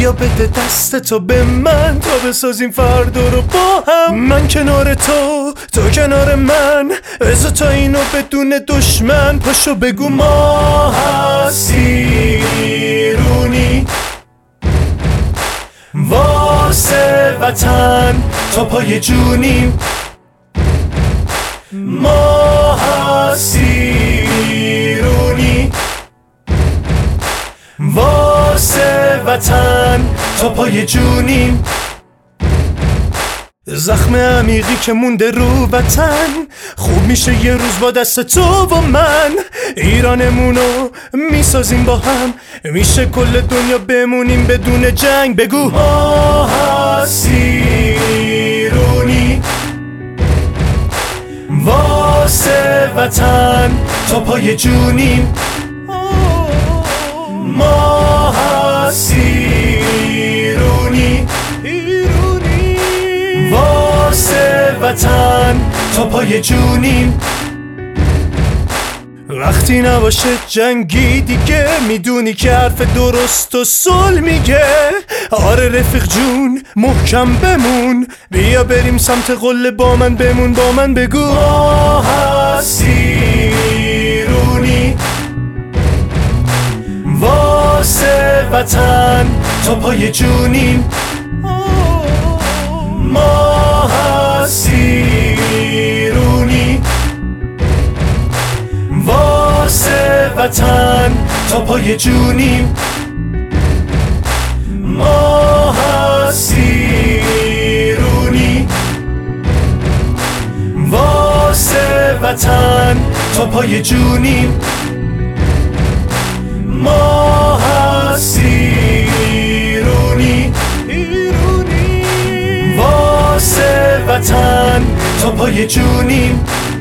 بیا بده دستتو به من تا بسازیم فردا رو با هم. من کنار تو کنار من، بذار تا اینو بدون دشمن. پاشو بگو ما هستیرونی واسه وطن تا پای جونیم. ما هستیرونی واسه وطن تا پای جونیم. زخم عمیقی که مونده رو وطن خوب میشه یه روز با دست تو و من. ایرانمونو میسازیم با هم، میشه کل دنیا بمونیم بدون جنگ. بگو ما هستیرونی واسه وطن تا پای جونیم. ما هستیرونی واسه وطن تا پای جونیم. وقتی نباشه جنگی دیگه، میدونی که حرف درست و صلح میگه. آره رفیق جون محکم بمون، بیا بریم سمت قله با من بمون. با من بگو ما هستیرونی واسه وطن تا پای جونیم. ما هستیرونی واسه وطن تا پای جونیم. ما هستیرونی واسه وطن تا پای جونیم. ما هستیرونی واسه وطن تا پای جونیم.